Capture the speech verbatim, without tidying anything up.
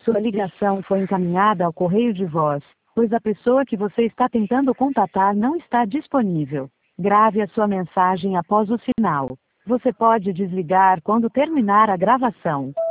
Sua ligação foi encaminhada ao correio de voz, pois a pessoa que você está tentando contatar não está disponível. Grave a sua mensagem após o sinal. Você pode desligar quando terminar a gravação.